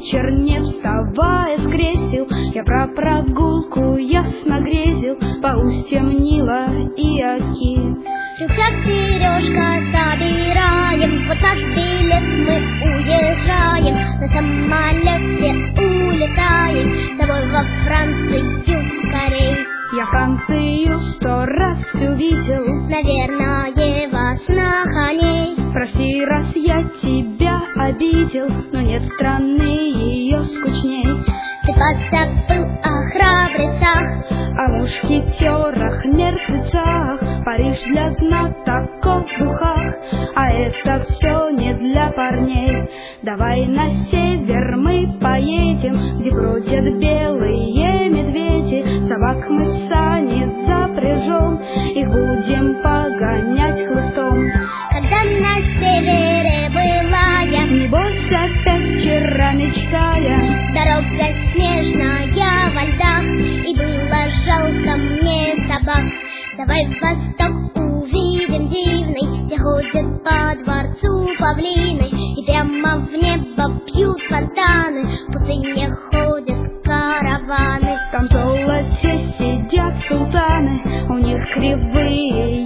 вечер, не вставая с кресел, я про прогулку ясно грезил по устьям Нила и Оки. Рюкзак, сережка собираем, вот наш билет, мы уезжаем, на самолете улетаем, с тобой во Францию скорей. Я Францию 100 раз увидел, наверное, во снах о ней. Прости, раз я тебя обидел, но нет страны ее скучней. Ты позабыл о храбрецах, о мушкетерах, мертвецах, Париж для знатоков в духах, а это все не для парней. Давай на север мы поедем, где бродят белые медведи, собак мы в сани запряжем, их будем погонять хлыстом. Когда на севере была я, небось опять вчера мечтая, дорога снежная во льдах, и было жалко мне собак. Давай в восток увидим дивный, где ходят по дворцу павлины, и прямо в небо бьют фонтаны, в пустыне ходят караваны. Там в золоте сидят султаны, у них кривые